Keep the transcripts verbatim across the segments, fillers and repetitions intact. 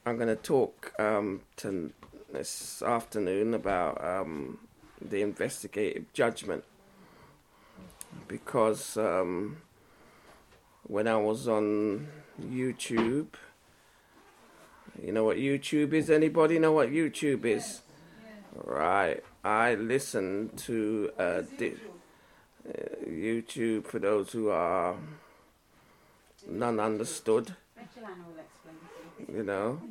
I'm going to talk um, to this afternoon about um, the investigative judgment, because um, when I was on YouTube, you know what YouTube is? Anybody know what YouTube is? Right. I listened to uh, di- uh, YouTube, for those who are none understood. You know,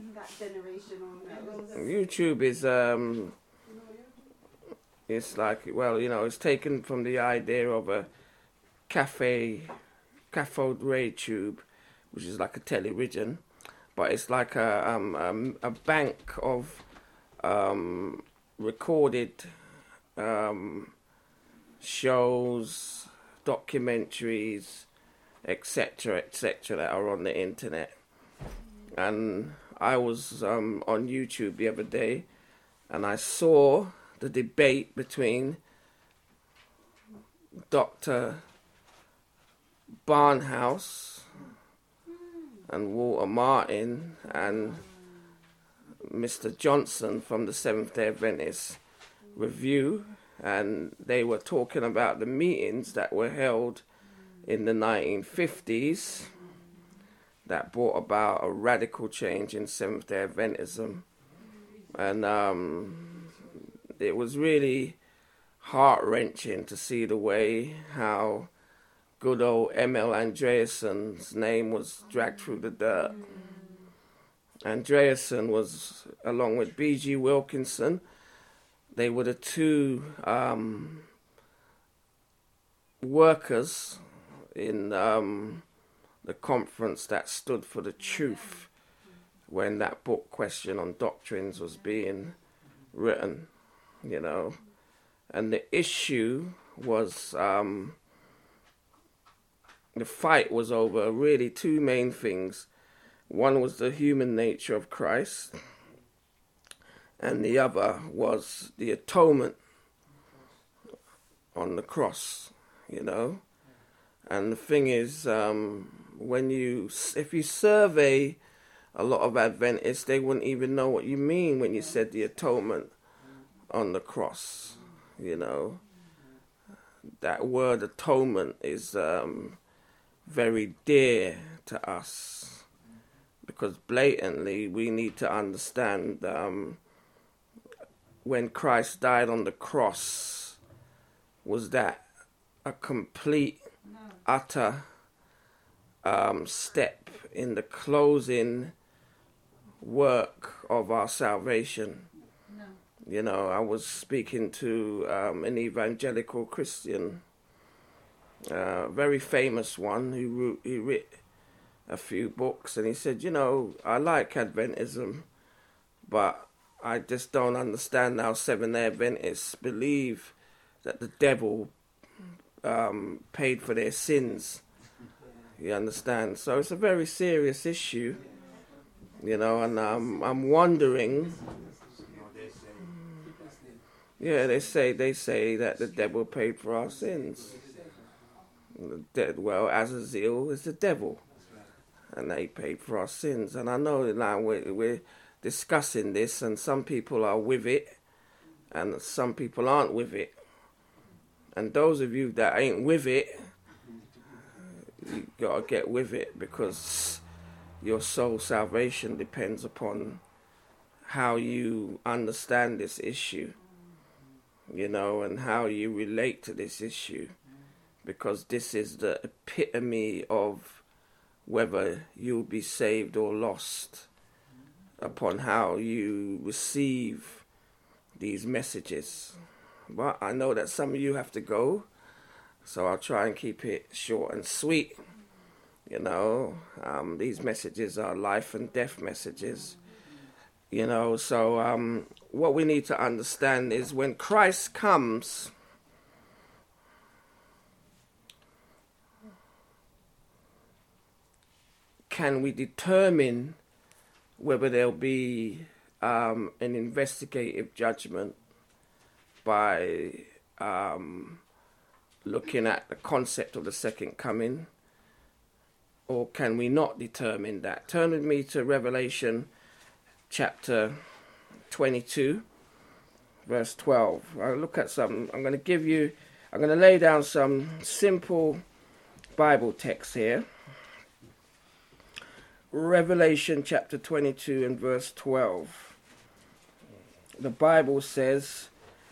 YouTube is um, it's like, well, you know, it's taken from the idea of a cafe, cathode ray tube, which is like a television, but it's like a um, um a bank of um, recorded um, shows, documentaries, et cetera, et cetera, that are on the internet. And I was um, on YouTube the other day, and I saw the debate between Doctor Barnhouse and Walter Martin and Mister Johnson from the Seventh-day Adventist Review, and they were talking about the meetings that were held in the nineteen fifties that brought about a radical change in Seventh-day Adventism. And um, it was really heart-wrenching to see the way how good old M L Andreassen's name was dragged through the dirt. Andreasen was, along with B G Wilkinson, they were the two um, workers in um, the conference that stood for the truth when that book, Question on Doctrines, was being written, you know. And the issue was, um, the fight was over really two main things. One was the human nature of Christ, and the other was the atonement on the cross, you know. And the thing is, um, when you, if you survey a lot of Adventists, they wouldn't even know what you mean when you said the atonement on the cross, you know. That word atonement is um, very dear to us, because blatantly we need to understand um, when Christ died on the cross, was that a complete, utter um, step in the closing work of our salvation? No. You know, I was speaking to um, an evangelical Christian, a uh, very famous one, who wrote, he wrote a few books, and he said, you know, I like Adventism, but I just don't understand how Seventh-day Adventists believe that the devil um, paid for their sins. You understand? So it's a very serious issue, you know, and um, I'm wondering. Yeah, they say they say that the devil paid for our sins. Well, Azazel is the devil, and they paid for our sins. And I know now we're, we're discussing this, and some people are with it, and some people aren't with it. And those of you that ain't with it, you gotta get with it, because your soul salvation depends upon how you understand this issue, you know, and how you relate to this issue, because this is the epitome of whether you'll be saved or lost upon how you receive these messages. But I know that some of you have to go, so I'll try and keep it short and sweet. You know, um, these messages are life and death messages. You know, so um, what we need to understand is when Christ comes, can we determine whether there'll be um, an investigative judgment by um, looking at the concept of the second coming, or can we not determine that? Turn with me to Revelation chapter twenty-two, verse twelve. I'll look at some, I'm going to give you, I'm going to lay down some simple Bible texts here. Revelation chapter twenty-two and verse twelve. The Bible says,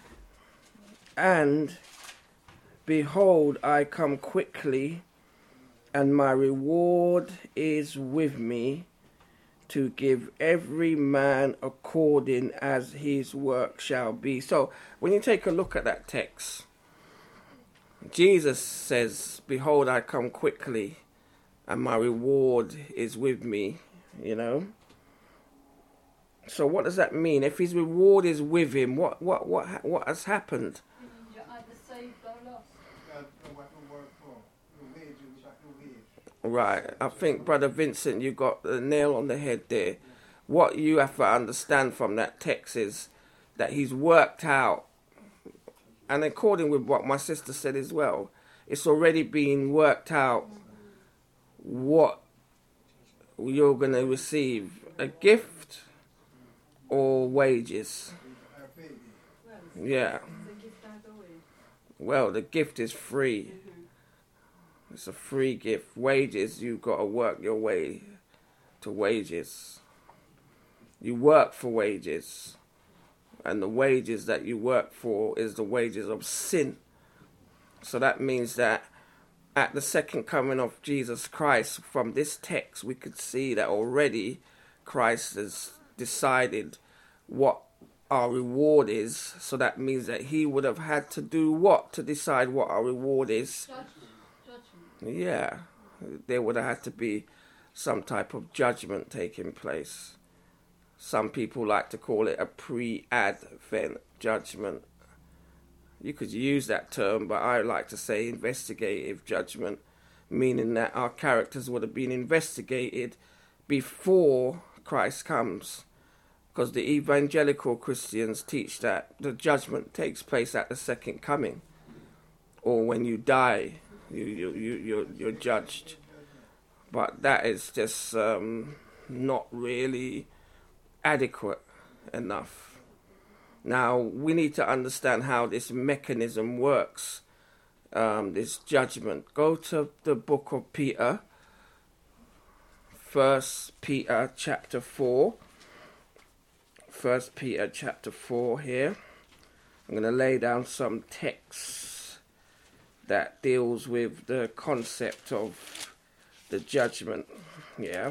"And behold, I come quickly, and my reward is with me, to give every man according as his work shall be." So when you take a look at that text, Jesus says, "Behold, I come quickly, and my reward is with me," you know. So what does that mean? If his reward is with him, what what what what has happened? You're either saved or lost. Right. I think, Brother Vincent, you got the nail on the head there. What you have to understand from that text is that he's worked out, and according with what my sister said as well, it's already been worked out what you're going to receive, a gift or wages. Yeah. Well, the gift is free. It's a free gift. Wages, you've got to work your way to wages. You work for wages. And the wages that you work for is the wages of sin. So that means that at the second coming of Jesus Christ, from this text, we could see that already Christ has decided what our reward is. So that means that he would have had to do what to decide what our reward is? Judgment. Judgment. Yeah, there would have had to be some type of judgment taking place. Some people like to call it a pre-advent judgment. You could use that term, but I like to say investigative judgment, meaning that our characters would have been investigated before Christ comes. Because the evangelical Christians teach that the judgment takes place at the second coming, or when you die, you you you you're, you're judged. But that is just um, not really adequate enough. Now we need to understand how this mechanism works. Um, this judgment. Go to the book of Peter, First Peter chapter four. First Peter chapter four here. I'm going to lay down some texts that deals with the concept of the judgment. Yeah.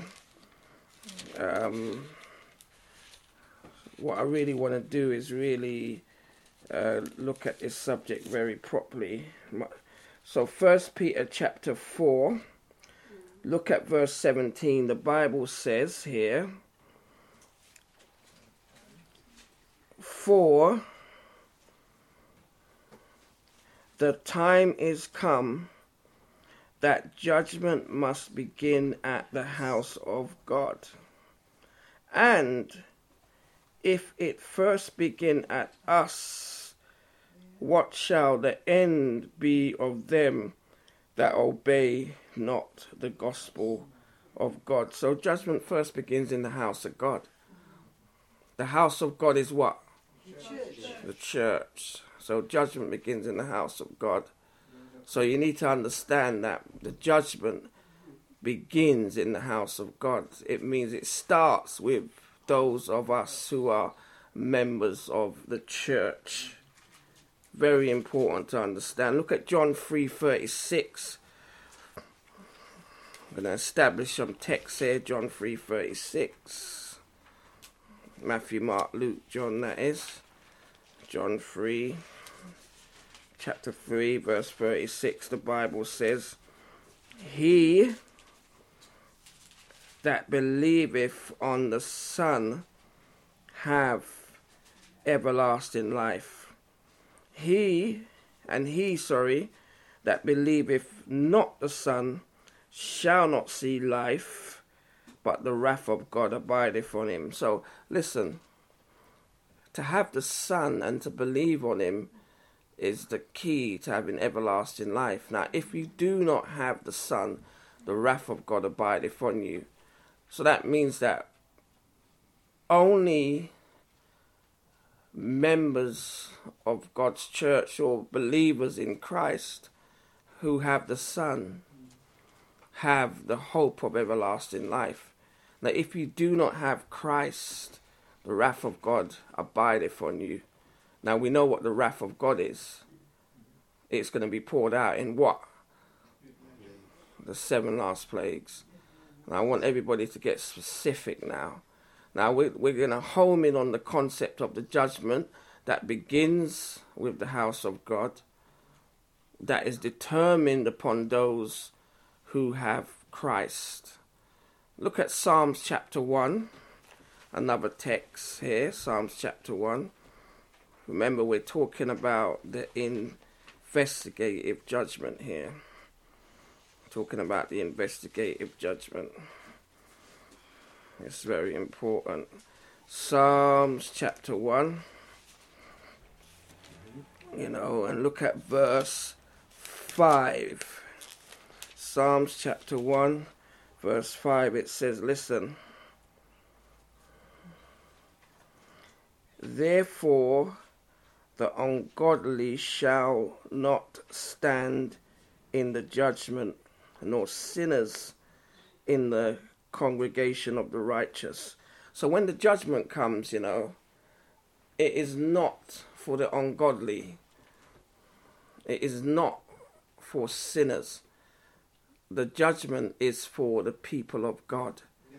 Um, what I really want to do is really uh, look at this subject very properly. So First Peter chapter four. Look at verse seventeen. The Bible says here, "For the time is come that judgment must begin at the house of God. And if it first begin at us, what shall the end be of them that obey not the gospel of God?" So judgment first begins in the house of God. The house of God is what? The church. The church. So judgment begins in the house of God. So you need to understand that the judgment begins in the house of God. It means it starts with those of us who are members of the church. Very important to understand. Look at John three thirty-six. I'm going to establish some text here. John three thirty-six. Matthew, Mark, Luke, John, that is. John three, chapter three, verse thirty-six, the Bible says, "He that believeth on the Son have everlasting life. He, and he, sorry, that believeth not the Son shall not see life, but the wrath of God abideth on him." So, listen, to have the Son and to believe on him is the key to having everlasting life. Now, if you do not have the Son, the wrath of God abideth on you. So that means that only members of God's church or believers in Christ who have the Son have the hope of everlasting life. Now, if you do not have Christ, the wrath of God abideth on you. Now, we know what the wrath of God is. It's going to be poured out in what? The seven last plagues. And I want everybody to get specific now. Now, we're, we're going to home in on the concept of the judgment that begins with the house of God, that is determined upon those who have Christ. Look at Psalms chapter one, another text here, Psalms chapter one. Remember, we're talking about the investigative judgment here. Talking about the investigative judgment. It's very important. Psalms chapter one. You know, and look at verse five. Psalms chapter one, verse five, it says, listen. Therefore, the ungodly shall not stand in the judgment, nor sinners in the congregation of the righteous. So when the judgment comes, you know, it is not for the ungodly. It is not for sinners. The judgment is for the people of God.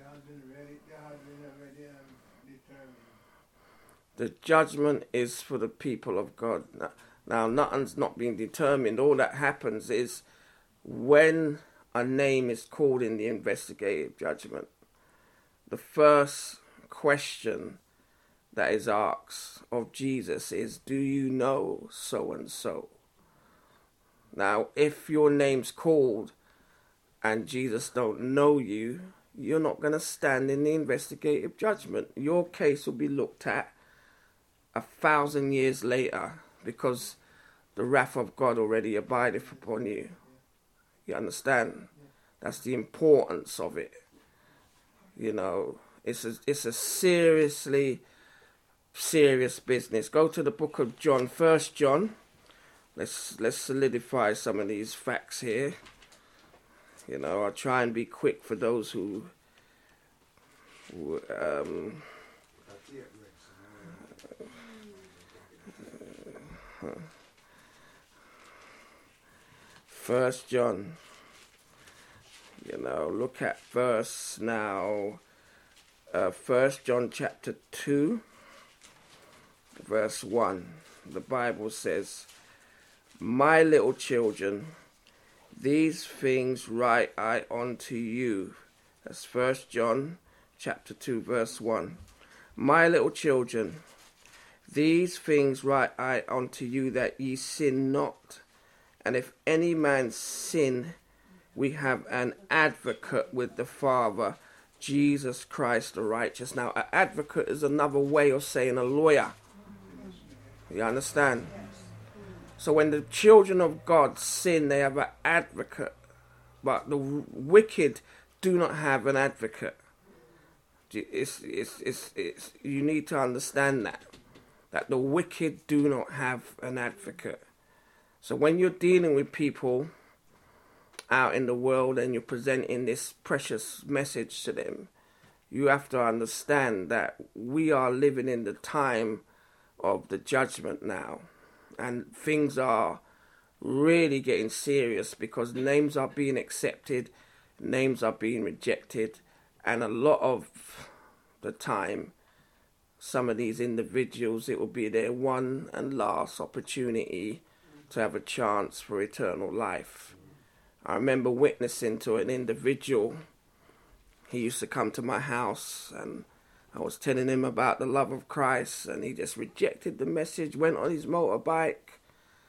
The judgment is for the people of God. Now, now, nothing's not being determined. All that happens is when a name is called in the investigative judgment, the first question that is asked of Jesus is, do you know so and so? Now, if your name's called and Jesus don't know you, you're not going to stand in the investigative judgment. Your case will be looked at a thousand years later because the wrath of God already abideth upon you. You understand? That's the importance of it. You know, it's a, it's a seriously serious business. Go to the book of John, First John. Let's let's solidify some of these facts here. You know, I'll try and be quick for those who, who um, First John, you know, look at verse now, uh, First John chapter two, verse one. The Bible says, my little children, these things write I unto you. That's First John chapter two, verse one. My little children, these things write I unto you, that ye sin not. And if any man sin, we have an advocate with the Father, Jesus Christ the righteous. Now, an advocate is another way of saying a lawyer. You understand? So when the children of God sin, they have an advocate. But the wicked do not have an advocate. It's, it's, it's, it's, you need to understand that. That the wicked do not have an advocate. So when you're dealing with people out in the world and you're presenting this precious message to them, you have to understand that we are living in the time of the judgment now. And things are really getting serious because names are being accepted, names are being rejected, and a lot of the time, some of these individuals, it will be their one and last opportunity to have a chance for eternal life. I remember witnessing to an individual. He used to come to my house and I was telling him about the love of Christ, and he just rejected the message, went on his motorbike.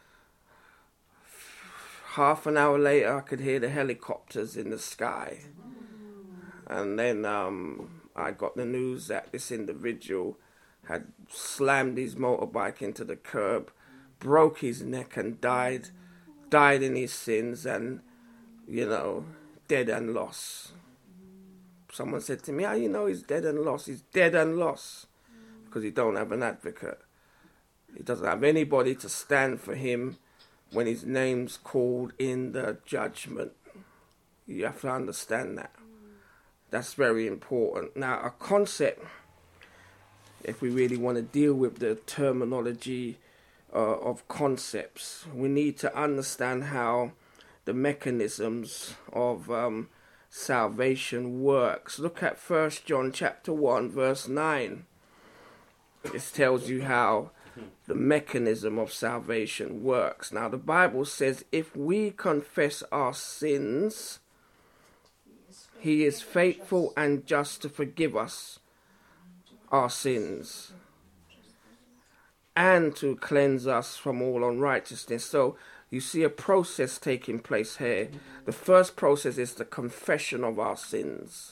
Half an hour later, I could hear the helicopters in the sky. And then um, I got the news that this individual had slammed his motorbike into the curb, broke his neck and died, died in his sins, and, you know, dead and lost. Someone said to me, "How you know he's dead and lost?" He's dead and lost because he don't have an advocate. He doesn't have anybody to stand for him when his name's called in the judgment. You have to understand that. That's very important. Now, a concept, if we really want to deal with the terminology uh, of concepts, we need to understand how the mechanisms of um, salvation works. Look at First John chapter one, verse nine. This tells you how the mechanism of salvation works. Now, the Bible says, if we confess our sins, he is faithful and just to forgive us our sins and to cleanse us from all unrighteousness. So you see a process taking place here. The first process is the confession of our sins.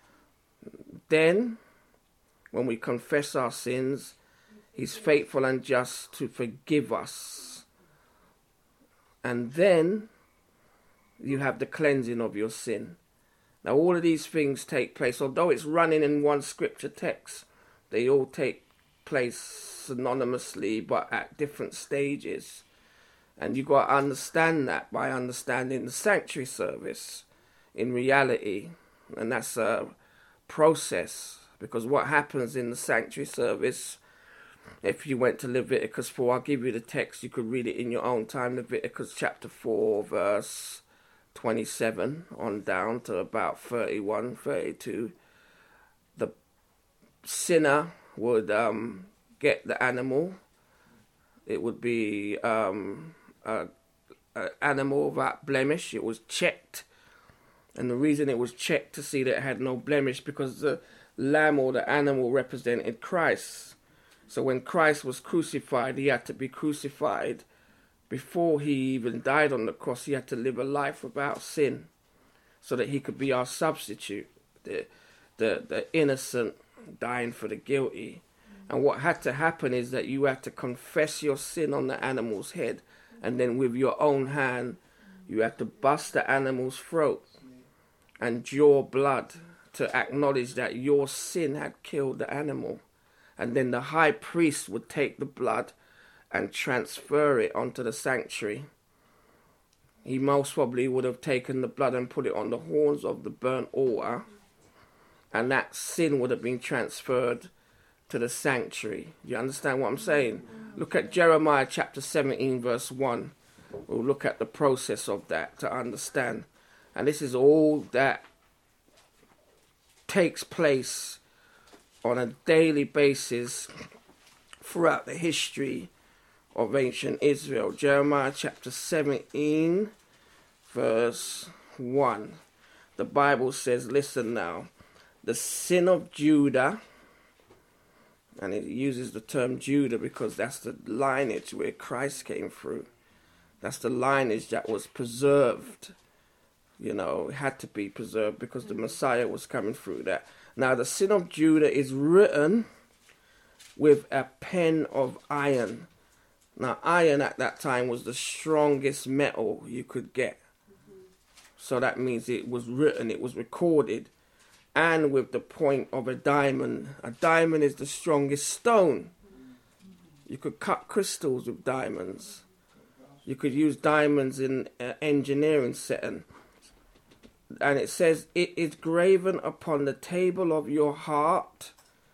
Then, when we confess our sins, he's faithful and just to forgive us. And then you have the cleansing of your sin. Now, all of these things take place, although it's running in one scripture text, they all take place synonymously, but at different stages. And you've got to understand that by understanding the sanctuary service in reality. And that's a process, because what happens in the sanctuary service, if you went to Leviticus four, I'll give you the text, you could read it in your own time, Leviticus chapter four, verse twenty-seven on down to about thirty-one, thirty-two. The sinner would um, get the animal. It would be um, an animal without blemish. It was checked. And the reason it was checked to see that it had no blemish, because the lamb or the animal represented Christ. So when Christ was crucified, he had to be crucified. Before he even died on the cross, he had to live a life without sin so that he could be our substitute, the, the, the innocent dying for the guilty. And what had to happen is that you had to confess your sin on the animal's head, and then with your own hand, you had to bust the animal's throat and draw blood to acknowledge that your sin had killed the animal. And then the high priest would take the blood and transfer it onto the sanctuary. He most probably would have taken the blood and put it on the horns of the burnt altar, and that sin would have been transferred to the sanctuary. You understand what I'm saying? Look at Jeremiah chapter seventeen, verse one. We'll look at the process of that to understand. And this is all that takes place on a daily basis throughout the history of ancient Israel. Jeremiah chapter seventeen, verse one. The Bible says, listen now, the sin of Judah, and it uses the term Judah because that's the lineage where Christ came through. That's the lineage that was preserved. You know, it had to be preserved because the Messiah was coming through that. Now, the sin of Judah is written with a pen of iron. Now, iron at that time was the strongest metal you could get. So that means it was written, it was recorded, and with the point of a diamond. A diamond is the strongest stone. You could cut crystals with diamonds. You could use diamonds in uh, engineering setting. And it says, it is graven upon the table of your heart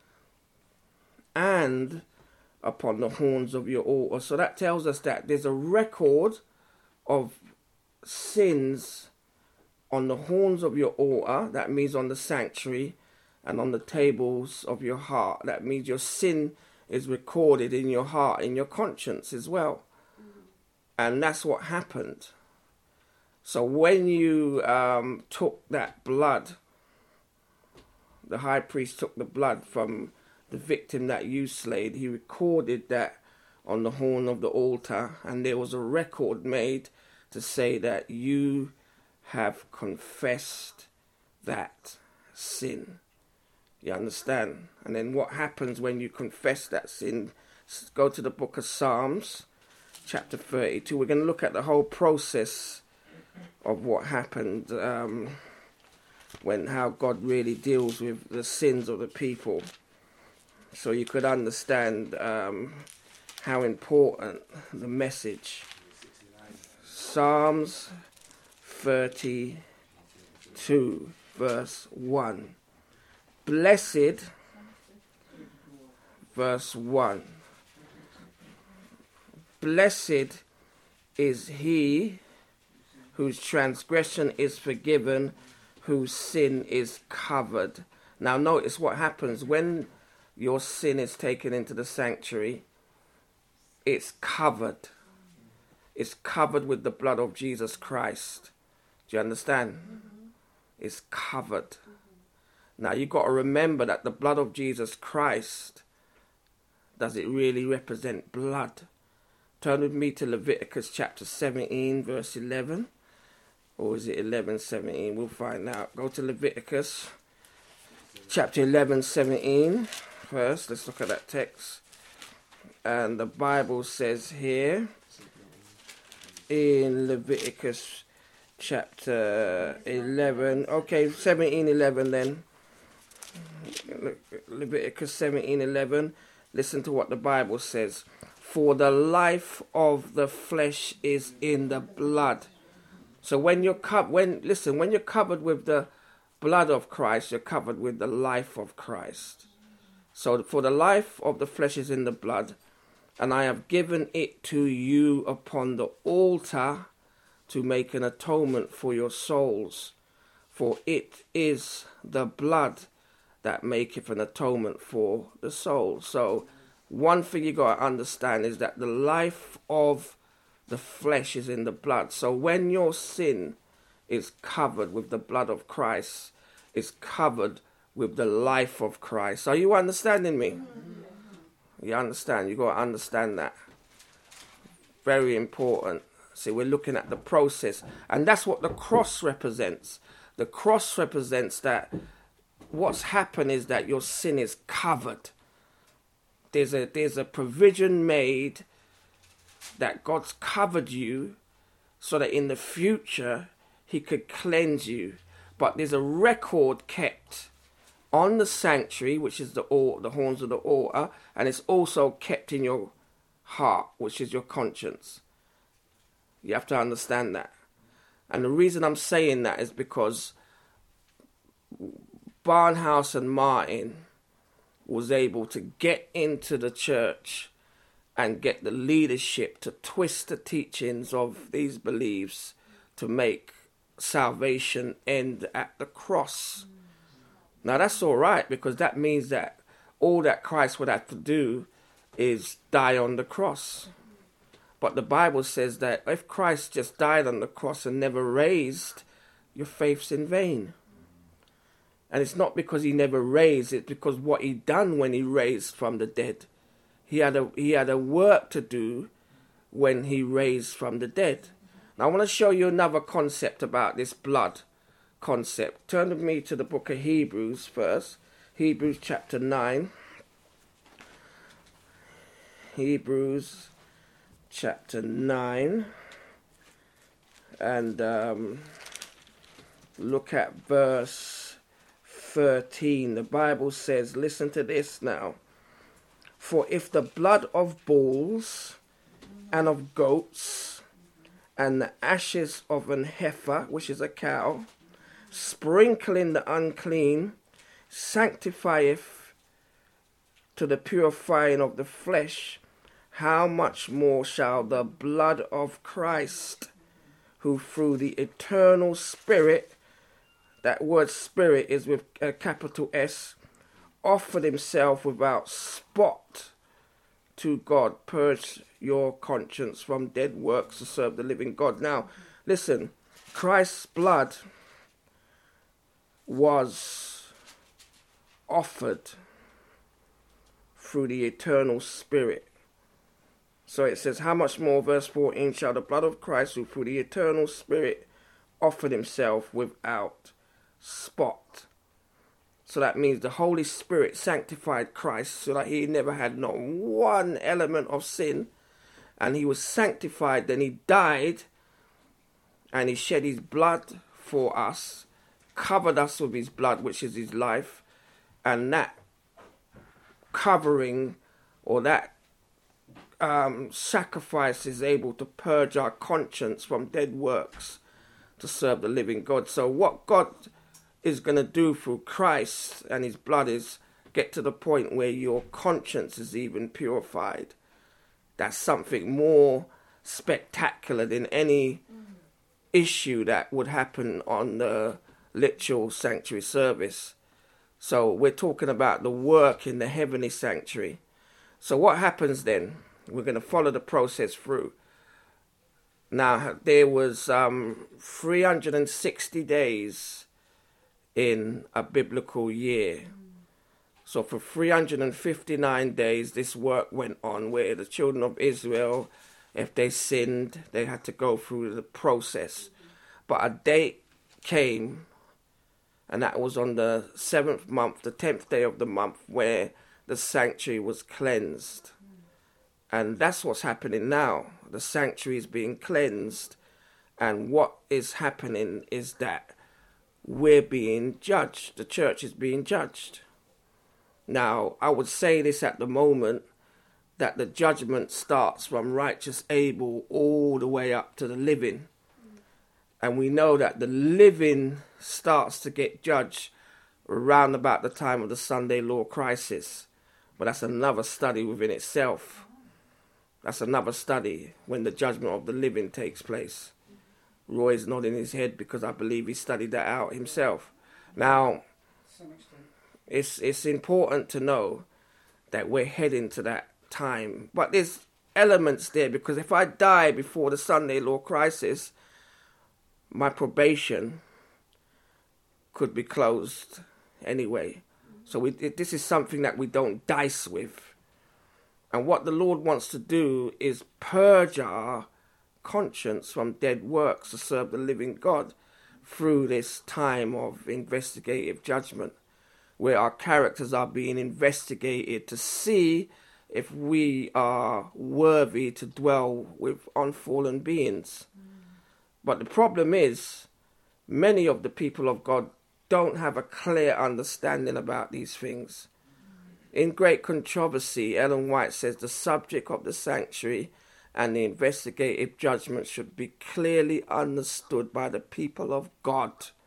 and upon the horns of your altar. So that tells us that there's a record of sins on the horns of your altar. That means on the sanctuary, and on the tables of your heart. That means your sin is recorded in your heart, in your conscience as well. And that's what happened. So when you um, took that blood, the high priest took the blood from the victim that you slayed, he recorded that on the horn of the altar, and there was a record made to say that you have confessed that sin. You understand? And then what happens when you confess that sin? Go to the book of Psalms, chapter thirty-two. We're going to look at the whole process of what happened. Um, when how God really deals with the sins of the people. So you could understand um, how important the message. Psalms thirty-two, verse one. Blessed, verse one. Blessed is he whose transgression is forgiven, whose sin is covered. Now notice what happens when your sin is taken into the sanctuary. It's covered. It's covered with the blood of Jesus Christ. Do you understand? Mm-hmm. It's covered. Mm-hmm. Now you've got to remember that the blood of Jesus Christ, does it really represent blood? Turn with me to Leviticus chapter seventeen, verse eleven. Or is it eleven seventeen? We'll find out. Go to Leviticus chapter eleven seventeen first. Let's look at that text. And the Bible says here in Leviticus chapter eleven. Okay, seventeen eleven then. Leviticus seventeen eleven. Listen to what the Bible says. For the life of the flesh is in the blood. So when you're co- when listen, when you're covered with the blood of Christ, you're covered with the life of Christ. So for the life of the flesh is in the blood, and I have given it to you upon the altar to make an atonement for your souls. For it is the blood that maketh an atonement for the soul. So one thing you got to understand is that the life of the flesh is in the blood. So when your sin is covered with the blood of Christ, it's covered with the life of Christ. Are you understanding me? You understand? You got to understand that. Very important. See, we're looking at the process, and that's what the cross represents. The cross represents that what's happened is that your sin is covered. There's a there's a provision made that God's covered you so that in the future he could cleanse you. But there's a record kept on the sanctuary, which is the or, the horns of the altar, and it's also kept in your heart, which is your conscience. You have to understand that. And the reason I'm saying that is because Barnhouse and Martin was able to get into the church and get the leadership to twist the teachings of these beliefs to make salvation end at the cross. Now that's all right, because that means that all that Christ would have to do is die on the cross. But the Bible says that if Christ just died on the cross and never raised, your faith's in vain. And it's not because he never raised, it's because what he done when he raised from the dead. He had a he had a work to do when he raised from the dead. Now I want to show you another concept about this blood concept. Turn with me to the book of Hebrews first. Hebrews chapter nine. Hebrews chapter nine. And um, look at verse thirteen. The Bible says, listen to this now. For if the blood of bulls and of goats and the ashes of an heifer, which is a cow, sprinkling the unclean, sanctifieth to the purifying of the flesh, how much more shall the blood of Christ, who through the eternal Spirit, that word Spirit is with a capital S, offered himself without spot to God, purge your conscience from dead works to serve the living God. Now, listen, Christ's blood was offered through the eternal Spirit. So it says, how much more, verse fourteen, shall the blood of Christ, who through the eternal Spirit offered himself without spot. So that means the Holy Spirit sanctified Christ so that he never had not one element of sin. And he was sanctified, then he died, and he shed his blood for us. covered us with his blood, which is his life, and that covering or that um, sacrifice is able to purge our conscience from dead works to serve the living God. So what God is going to do through Christ and his blood is get to the point where your conscience is even purified. That's something more spectacular than any mm. issue that would happen on the literal sanctuary service. So we're talking about the work in the heavenly sanctuary. So what happens then? We're going to follow the process through. Now, there was um, three hundred sixty days in a biblical year. Mm. So for three hundred fifty-nine days, this work went on where the children of Israel, if they sinned, they had to go through the process. But a date came, and that was on the seventh month, the tenth day of the month, where the sanctuary was cleansed. And that's what's happening now. The sanctuary is being cleansed. And what is happening is that we're being judged. The church is being judged. Now, I would say this at the moment, that the judgment starts from righteous Abel all the way up to the living. Mm. And we know that the living starts to get judged around about the time of the Sunday law crisis. But that's another study within itself. That's another study when the judgment of the living takes place. Roy's nodding his head because I believe he studied that out himself. Now, it's it's important to know that we're heading to that time. But there's elements there, because if I die before the Sunday law crisis, my probation could be closed anyway. So we, it, this is something that we don't dice with. And what the Lord wants to do is purge our conscience from dead works to serve the living God through this time of investigative judgment, where our characters are being investigated to see if we are worthy to dwell with unfallen beings. Mm. But the problem is, many of the people of God don't have a clear understanding about these things. Mm. In Great Controversy, Ellen White says the subject of the sanctuary and the investigative judgment should be clearly understood by the people of God.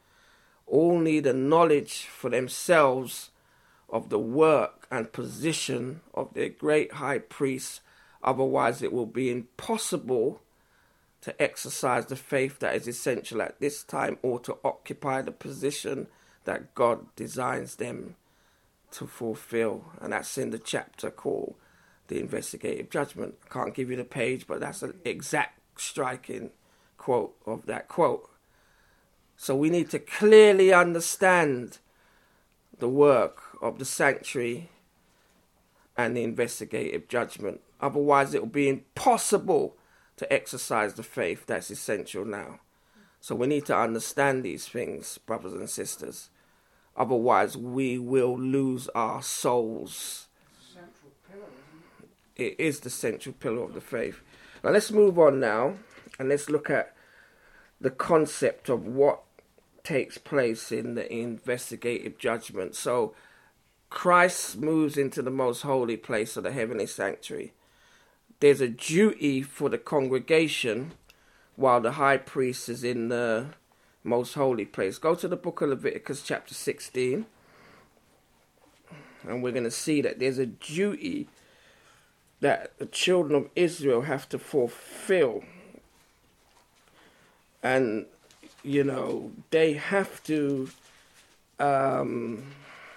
All need a knowledge for themselves of the work and position of their great high priest. Otherwise, it will be impossible to exercise the faith that is essential at this time, or to occupy the position that God designs them to fulfill. And that's in the chapter called The Investigative Judgment. I can't give you the page, but that's an exact striking quote of that quote. So we need to clearly understand the work of the sanctuary and the investigative judgment. Otherwise, it will be impossible to exercise the faith that's essential now. So we need to understand these things, brothers and sisters. Otherwise, we will lose our souls. Central pillar, isn't it? It is the central pillar of the faith. Now let's move on now, and let's look at the concept of what takes place in the investigative judgment. So Christ moves into the most holy place of the heavenly sanctuary. There's a duty for the congregation while the high priest is in the most holy place. Go to the book of Leviticus chapter sixteen, and we're going to see that there's a duty that the children of Israel have to fulfill. And you know, they have to um,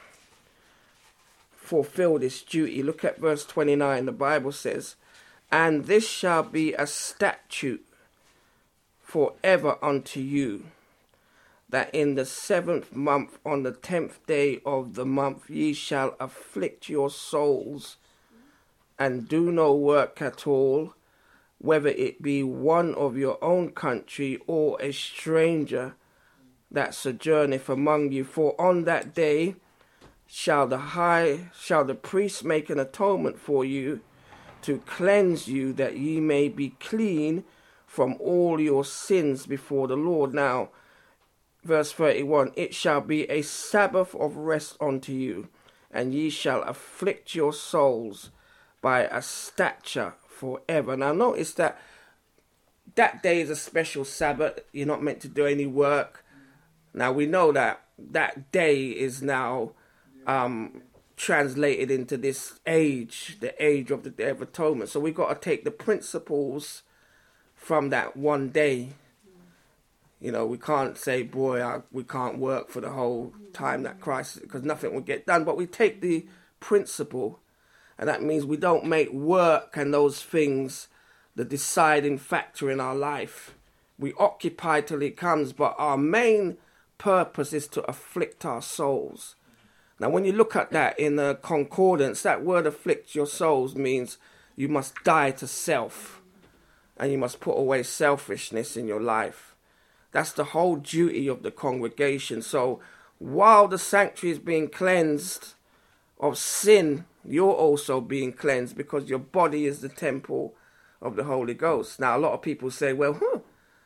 fulfill this duty. Look at verse twenty-nine. The Bible says, "And this shall be a statute forever unto you, that in the seventh month, on the tenth day of the month, ye shall afflict your souls, and do no work at all, whether it be one of your own country or a stranger that sojourneth among you. For on that day shall the high shall the priest make an atonement for you, to cleanse you, that ye may be clean from all your sins before the Lord." Now, verse thirty-one, it shall be a Sabbath of rest unto you, and ye shall afflict your souls by a stature forever. Now notice that that day is a special Sabbath. You're not meant to do any work. Now we know that that day is now um, translated into this age, the age of the Day of Atonement. So we've got to take the principles from that one day. You know, we can't say, boy, I, we can't work for the whole time that Christ, because nothing will get done. But we take the principle, and that means we don't make work and those things the deciding factor in our life. We occupy till it comes, but our main purpose is to afflict our souls. Now, when you look at that in the concordance, that word afflict your souls means you must die to self, and you must put away selfishness in your life. That's the whole duty of the congregation. So while the sanctuary is being cleansed of sin, you're also being cleansed, because your body is the temple of the Holy Ghost. Now, a lot of people say, well, huh,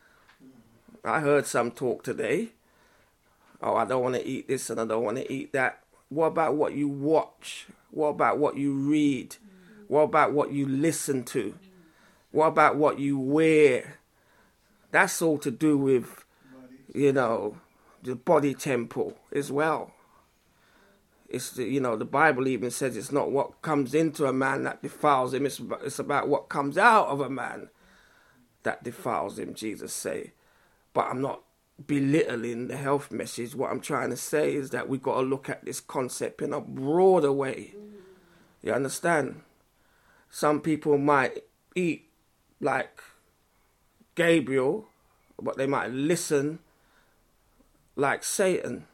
I heard some talk today. Oh, I don't want to eat this and I don't want to eat that. What about what you watch? What about what you read? What about what you listen to? What about what you wear? That's all to do with, you know, the body temple as well. It's the, you know, the Bible even says it's not what comes into a man that defiles him. It's about, it's about what comes out of a man that defiles him, Jesus say. But I'm not belittling the health message. What I'm trying to say is that we've got to look at this concept in a broader way. You understand? Some people might eat like Gabriel, but they might listen like Satan.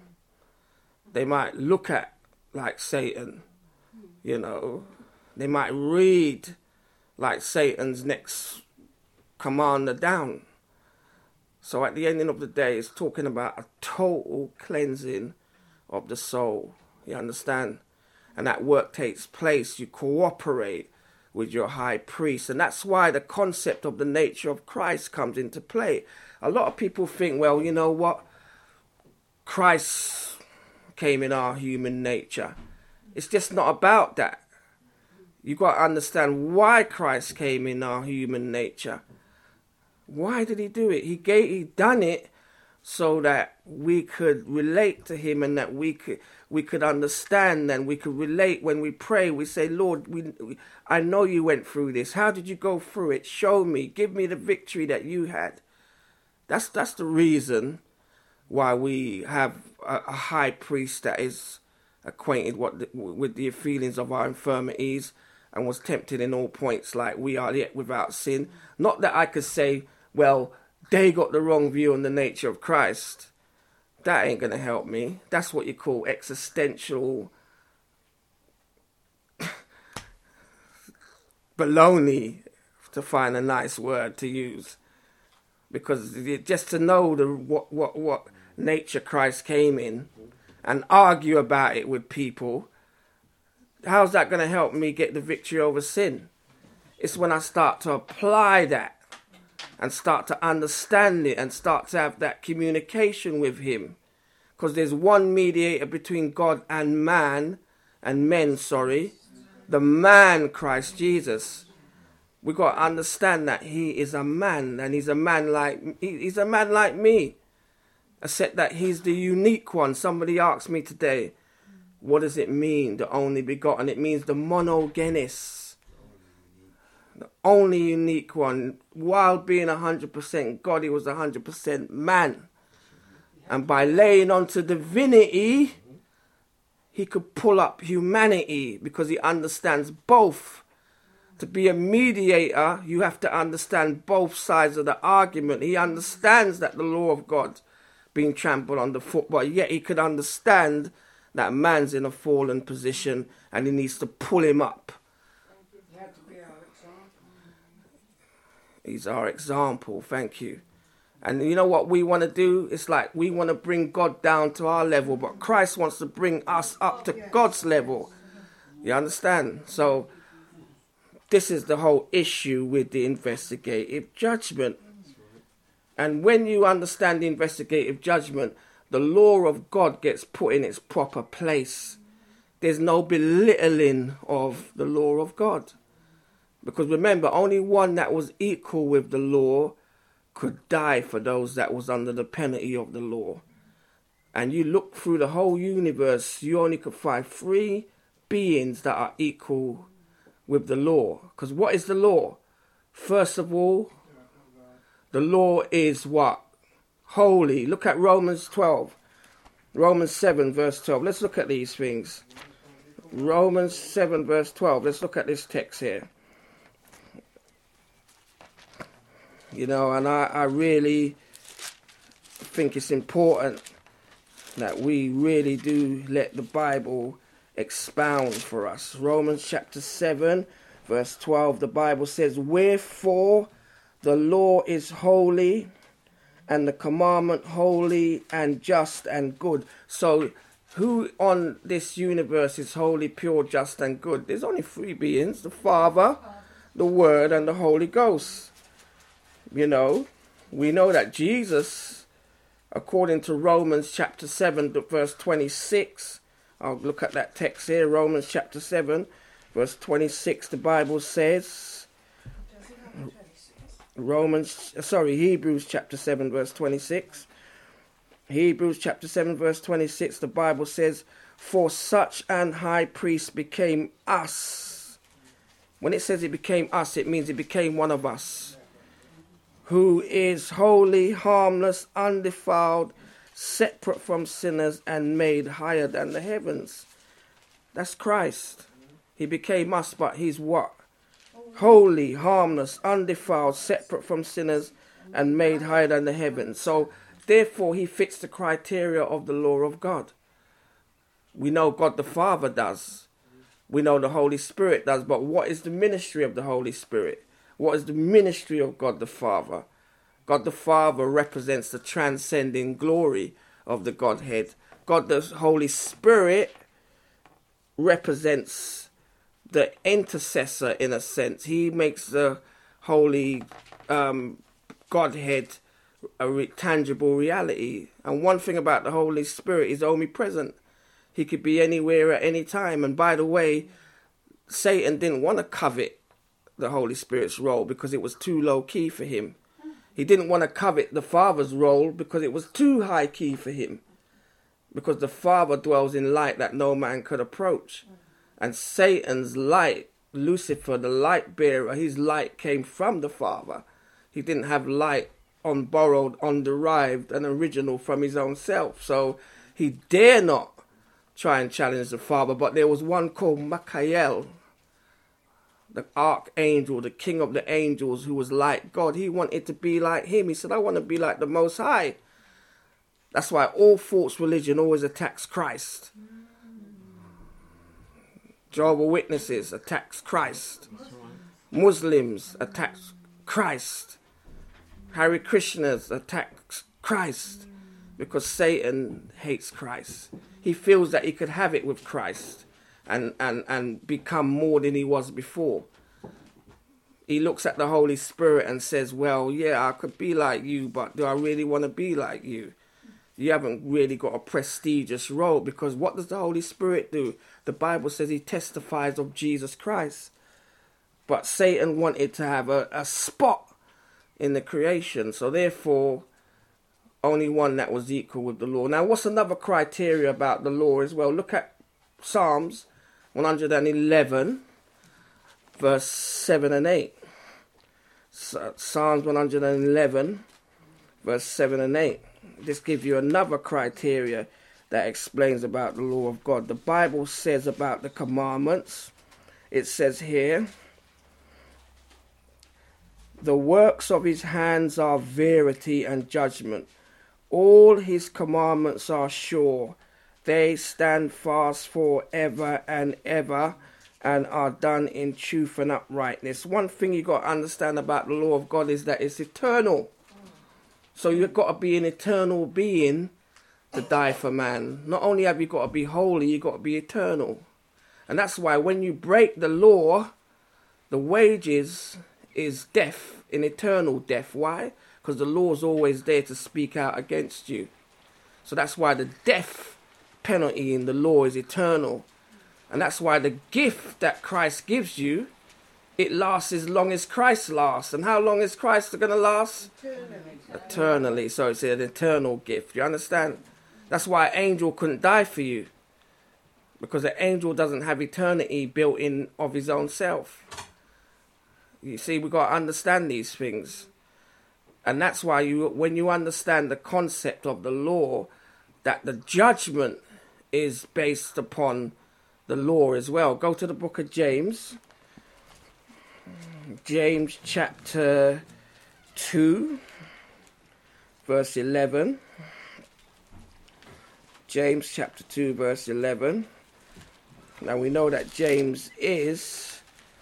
They might look at like Satan, you know. They might read like Satan's next commander down. So at the ending of the day, it's talking about a total cleansing of the soul. You understand? And that work takes place. You cooperate with your high priest. And that's why the concept of the nature of Christ comes into play. A lot of people think, well, you know what? Christ came in our human nature. It's just not about that. You've got to understand why Christ came in our human nature. Why did he do it? He gave, he done it so that we could relate to him, and that we could we could understand, and we could relate. When we pray, we say, Lord, we, we I know you went through this. How did you go through it? Show me. Give me the victory that you had. That's that's the reason why we have a, a high priest that is acquainted what the, with the feelings of our infirmities, and was tempted in all points like we are, yet without sin. Not that I could say, well, they got the wrong view on the nature of Christ. That ain't going to help me. That's what you call existential baloney, to find a nice word to use. Because just to know the what what what nature Christ came in and argue about it with people, how's that going to help me get the victory over sin? It's when I start to apply that and start to understand it and start to have that communication with him. Because there's one mediator between God and man, and men, sorry, the man Christ Jesus. We've got to understand that he is a man, and he's a man like he's a man like me. Except that he's the unique one. Somebody asked me today, what does it mean, the only begotten? It means the monogenes, the only unique one. While being one hundred percent God, he was one hundred percent man. And by laying onto divinity, he could pull up humanity, because he understands both. To be a mediator, you have to understand both sides of the argument. He understands that the law of God being trampled underfoot, but yet he could understand that man's in a fallen position and he needs to pull him up. He's our example, thank you. And you know what we want to do? It's like we want to bring God down to our level, but Christ wants to bring us up to God's level. You understand? So this is the whole issue with the investigative judgment. And when you understand the investigative judgment, the law of God gets put in its proper place. There's no belittling of the law of God. Because remember, only one that was equal with the law could die for those that was under the penalty of the law. And you look through the whole universe, you only could find three beings that are equal with the law. Because what is the law? First of all, the law is what? Holy. Look at Romans twelve. Romans seven verse twelve. Let's look at these things. Romans seven verse twelve. Let's look at this text here. You know, and I, I really think it's important that we really do let the Bible expound for us. Romans chapter seven verse twelve, the Bible says, wherefore the law is holy, and the commandment holy and just and good. So who on this universe is holy, pure, just and good? There's only three beings: the Father, the Word, and the Holy Ghost. You know, we know that Jesus, according to Romans chapter seven verse twenty-six, I'll look at that text here, Romans chapter seven verse twenty-six, the Bible says, Romans, sorry, Hebrews chapter seven verse twenty-six, Hebrews chapter seven verse twenty-six, the Bible says, for such an high priest became us. When it says it became us, it means it became one of us, who is holy, harmless, undefiled, separate from sinners, and made higher than the heavens. That's Christ. He became us, but he's what? Holy, harmless, undefiled, separate from sinners, and made higher than the heavens. So, therefore, he fits the criteria of the law of God. We know God the Father does. We know the Holy Spirit does. But what is the ministry of the Holy Spirit? What is the ministry of God the Father? God the Father represents the transcending glory of the Godhead. God the Holy Spirit represents the intercessor in a sense. He makes the Holy um, Godhead a re- tangible reality. And one thing about the Holy Spirit is omnipresent. He could be anywhere at any time. And by the way, Satan didn't want to covet the Holy Spirit's role because it was too low key for him. He didn't want to covet the Father's role because it was too high key for him. Because the Father dwells in light that no man could approach. And Satan's light, Lucifer, the light bearer, his light came from the Father. He didn't have light on borrowed, on derived, and original from his own self. So he dare not try and challenge the Father. But there was one called Michael, the archangel, the king of the angels, who was like God. He wanted to be like him. He said, I want to be like the Most High. That's why all false religion always attacks Christ. Jehovah's Witnesses attacks Christ. Muslims attacks Christ. Hare Krishnas attacks Christ. Because Satan hates Christ. He feels that he could have it with Christ. And, and, and become more than he was before. He looks at the Holy Spirit and says, well, yeah, I could be like you, but do I really want to be like you? You haven't really got a prestigious role, because what does the Holy Spirit do? The Bible says he testifies of Jesus Christ. But Satan wanted to have a, a spot in the creation. So therefore, only one that was equal with the law. Now, what's another criteria about the law as well? Look at Psalms one hundred eleven, verse seven and eight. Psalms one hundred eleven, verse seven and eight. This gives you another criteria that explains about the law of God. The Bible says about the commandments, it says here, the works of his hands are verity and judgment. All his commandments are sure. They stand fast forever and ever, and are done in truth and uprightness. One thing you got to understand about the law of God is that it's eternal. So you've got to be an eternal being to die for man. Not only have you got to be holy, you've got to be eternal. And that's why when you break the law, the wages is death, in eternal death. Why? because the law is always there to speak out against you. So that's why the death penalty in the law is eternal. And that's why the gift that Christ gives you, it lasts as long as Christ lasts. And how long is Christ going to last? Eternally. Eternally. So it's an eternal gift. You understand? That's why an angel couldn't die for you. Because an angel doesn't have eternity built in of his own self. You see, we've got to understand these things. And that's why you, when you understand the concept of the law, that the judgment is based upon the law as well. Go to the book of James. James chapter two, verse eleven. James chapter two, verse eleven. Now we know that James is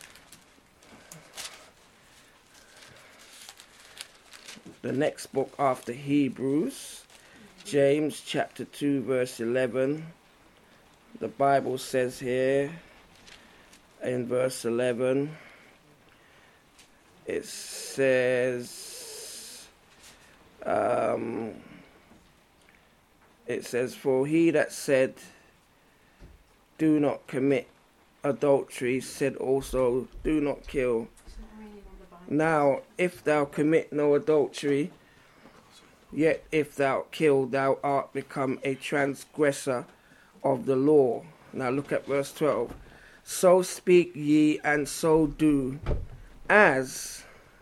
the next book after Hebrews. James chapter two, verse eleven. The Bible says here in verse eleven, it says, um, it says, for he that said, do not commit adultery, said also, do not kill. Now, if thou commit no adultery, yet if thou kill, thou art become a transgressor of the law. Now look at verse twelve. So speak ye and so do, as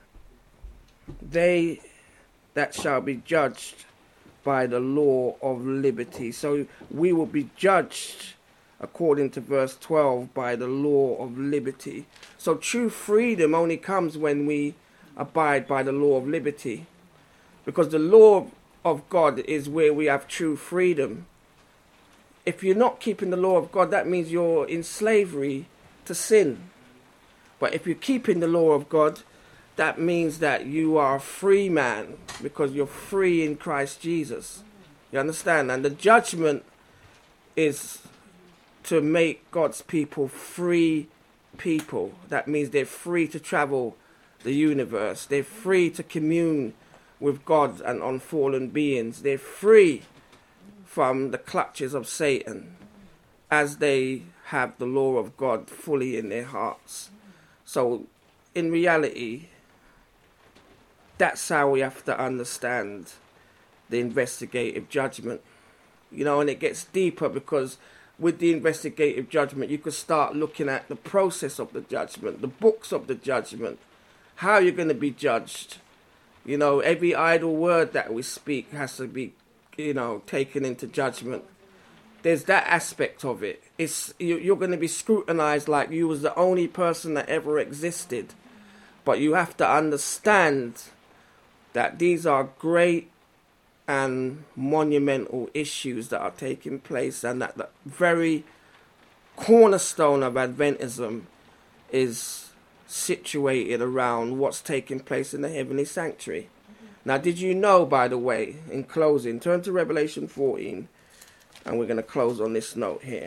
they that shall be judged by the law of liberty. So we will be judged according to verse twelve by the law of liberty. So true freedom only comes when we abide by the law of liberty, because the law of God is where we have true freedom. If you're not keeping the law of God, that means you're in slavery to sin. But if you're keeping the law of God, that means that you are a free man, because you're free in Christ Jesus. You understand? And the judgment is to make God's people free people. That means they're free to travel the universe. They're free to commune with God and unfallen beings. They're free from the clutches of Satan as they have the law of God fully in their hearts. So in reality, that's how we have to understand the investigative judgment. You know, and it gets deeper, because with the investigative judgment, you could start looking at the process of the judgment, the books of the judgment, how you're going to be judged. You know, every idle word that we speak has to be, you know, taken into judgment. There's that aspect of it. It's you're going to be scrutinized like you was the only person that ever existed. But you have to understand that these are great and monumental issues that are taking place, and that the very cornerstone of Adventism is situated around what's taking place in the heavenly sanctuary. Now, did you know, by the way, in closing, turn to Revelation fourteen, and we're going to close on this note here.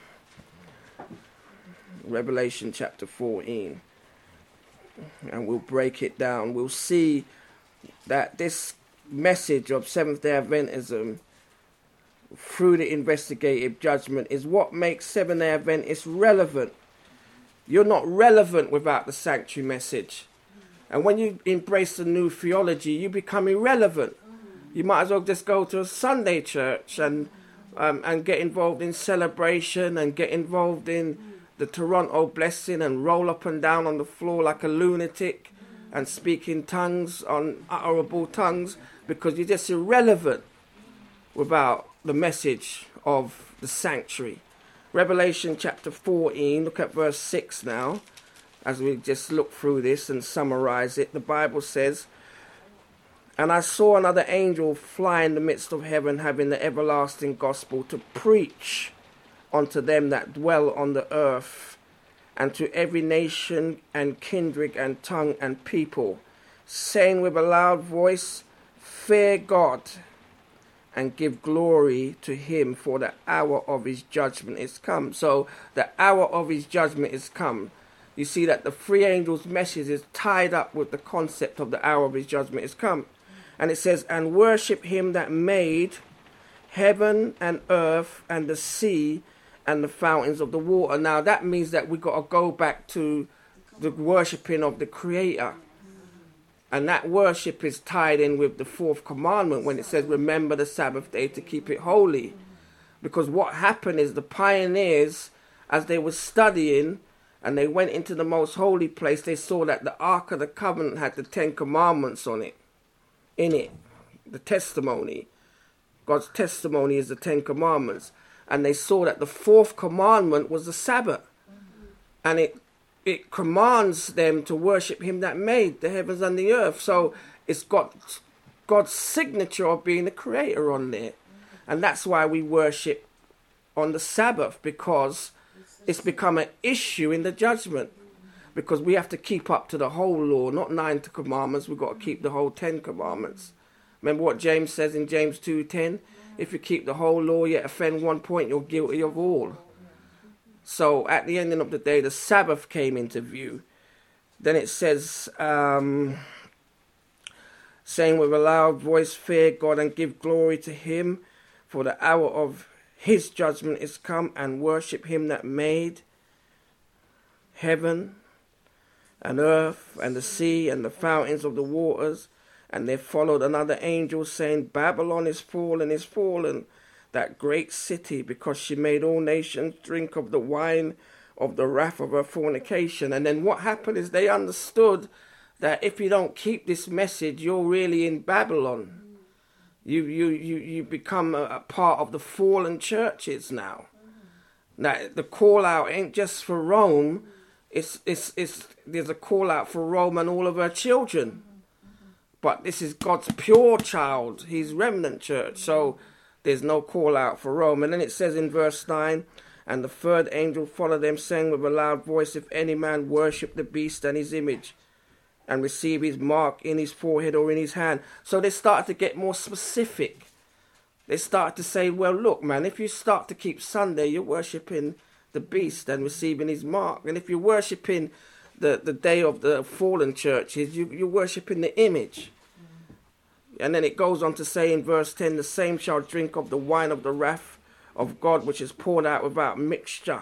Revelation chapter fourteen, and we'll break it down. We'll see that this message of Seventh-day Adventism through the investigative judgment is what makes Seventh-day Adventists relevant. You're not relevant without the sanctuary message. And when you embrace the new theology, you become irrelevant. You might as well just go to a Sunday church and um, and get involved in celebration and get involved in the Toronto blessing and roll up and down on the floor like a lunatic and speak in tongues, unutterable tongues, because you're just irrelevant without the message of the sanctuary. Revelation chapter fourteen, look at verse six now. As we just look through this and summarize it, the Bible says, and I saw another angel fly in the midst of heaven, having the everlasting gospel to preach unto them that dwell on the earth, and to every nation and kindred and tongue and people, saying with a loud voice, fear God, and give glory to him, for the hour of his judgment is come. So the hour of his judgment is come. You see that the three angels' message is tied up with the concept of the hour of his judgment is come. And it says, and worship him that made heaven and earth and the sea and the fountains of the water. Now that means that we've got to go back to the worshipping of the Creator. And that worship is tied in with the fourth commandment when it says, remember the Sabbath day to keep it holy. Because what happened is the pioneers, as they were studying and they went into the most holy place, they saw that the Ark of the Covenant had the Ten Commandments on it, in it, the testimony. God's testimony is the Ten Commandments. And they saw that the fourth commandment was the Sabbath. And it it commands them to worship him that made the heavens and the earth. So it's got God's signature of being the creator on there. And that's why we worship on the Sabbath, because it's become an issue in the judgment. Because we have to keep up to the whole law, not nine commandments. We've got to keep the whole ten commandments. Remember what James says in James two ten? If you keep the whole law yet offend one point, you're guilty of all. So at the ending of the day, the Sabbath came into view. Then it says, um, saying with a loud voice, fear God and give glory to him, for the hour of his judgment is come, and worship him that made heaven and earth and the sea and the fountains of the waters. And there followed another angel saying, Babylon is fallen, is fallen, that great city, because she made all nations drink of the wine of the wrath of her fornication. And then what happened is they understood that if you don't keep this message, you're really in Babylon. You you you, you become a, a part of the fallen churches now. Now the call out ain't just for Rome, it's it's it's there's a call out for Rome and all of her children. But this is God's pure child, his remnant church. So there's no call out for Rome. And then it says in verse nine, and the third angel followed them, saying with a loud voice, if any man worship the beast and his image, and receive his mark in his forehead or in his hand. So they started to get more specific. They started to say, well, look, man, if you start to keep Sunday, you're worshipping the beast and receiving his mark. And if you're worshipping the, the day of the fallen churches, you, you're worshipping the image. And then it goes on to say in verse ten, the same shall drink of the wine of the wrath of God, which is poured out without mixture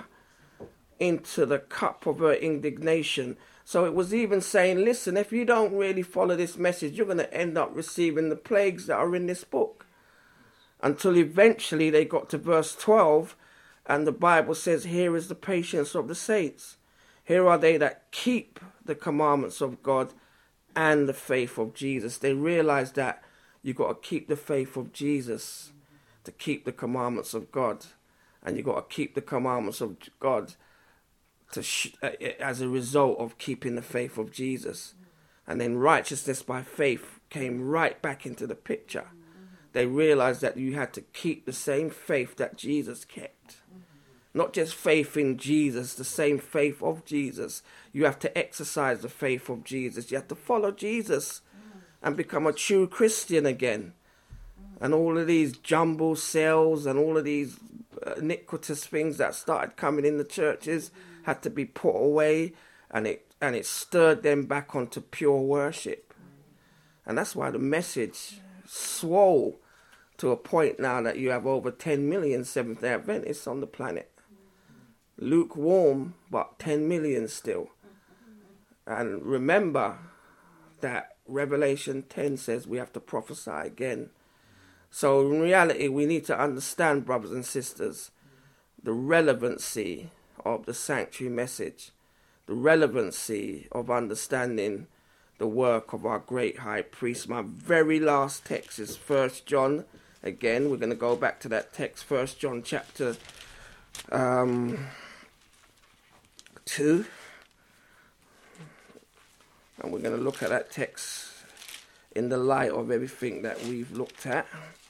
into the cup of her indignation. So it was even saying, listen, if you don't really follow this message, you're going to end up receiving the plagues that are in this book. Until eventually they got to verse twelve, and the Bible says, here is the patience of the saints. Here are they that keep the commandments of God and the faith of Jesus. They realize that you got to keep the faith of Jesus to keep the commandments of God, and you got to keep the commandments of God to sh- as a result of keeping the faith of Jesus. And then righteousness by faith came right back into the picture. They realized that you had to keep the same faith that Jesus kept. Not just faith in Jesus, the same faith of Jesus. You have to exercise the faith of Jesus. You have to follow Jesus and become a true Christian again. And all of these jumble cells and all of these iniquitous things that started coming in the churches had to be put away, and it and it stirred them back onto pure worship. And that's why the message swole to a point now that you have over ten million Seventh-day Adventists on the planet. Lukewarm, but ten million still. And remember that Revelation ten says we have to prophesy again. So in reality, we need to understand, brothers and sisters, the relevancy of the sanctuary message, the relevancy of understanding the work of our great high priest. My very last text is First John. Again, we're going to go back to that text, First John chapter um, two. And we're going to look at that text in the light of everything that we've looked at.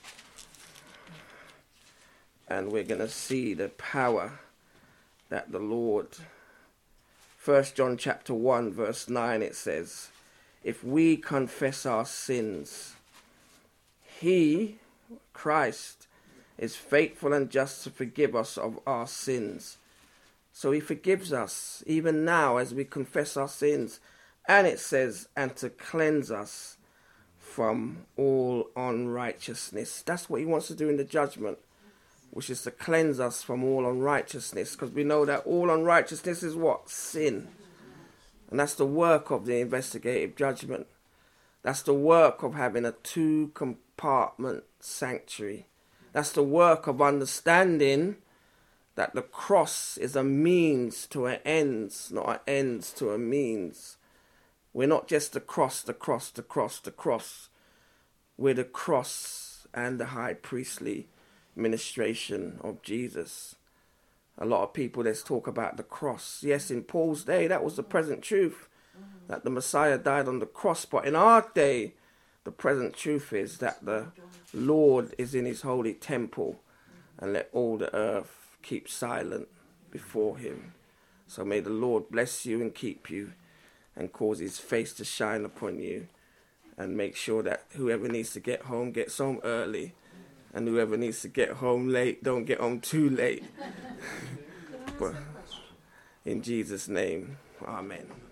And we're going to see the power that the Lord... First John chapter one, verse nine, it says, if we confess our sins, he, Christ, is faithful and just to forgive us of our sins. So he forgives us even now as we confess our sins. And it says, and to cleanse us from all unrighteousness. That's what he wants to do in the judgment, which is to cleanse us from all unrighteousness, because we know that all unrighteousness is what? Sin. And that's the work of the investigative judgment. That's the work of having a two-compartment sanctuary. That's the work of understanding that the cross is a means to an ends, not an ends to a means. We're not just the cross, the cross, the cross, the cross. We're the cross and the high priestly ministration of Jesus. A lot of people, let's talk about the cross. Yes, in Paul's day, that was the present truth, that the Messiah died on the cross. But in our day, the present truth is that the Lord is in his holy temple, and let all the earth keep silent before him. So may the Lord bless you and keep you, and cause his face to shine upon you, and make sure that whoever needs to get home gets home early, and whoever needs to get home late, don't get home too late. But in Jesus' name, amen.